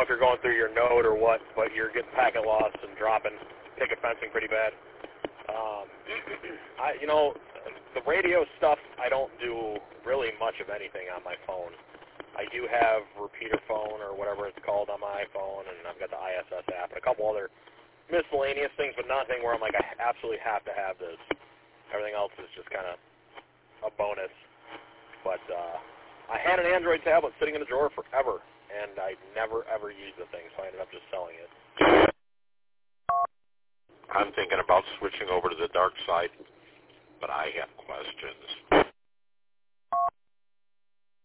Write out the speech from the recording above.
know if you're going through your node or what, but you're getting packet loss and dropping picket fencing pretty bad. The radio stuff, I don't do really much of anything on my phone. I do have repeater phone or whatever it's called on my iPhone, and I've got the ISS app and a couple other miscellaneous things, but nothing where I'm like, I absolutely have to have this. Everything else is just kind of a bonus. But I had an Android tablet sitting in a drawer forever, and I never, ever used the thing, so I ended up just selling it. I'm thinking about switching over to the dark side, but I have questions.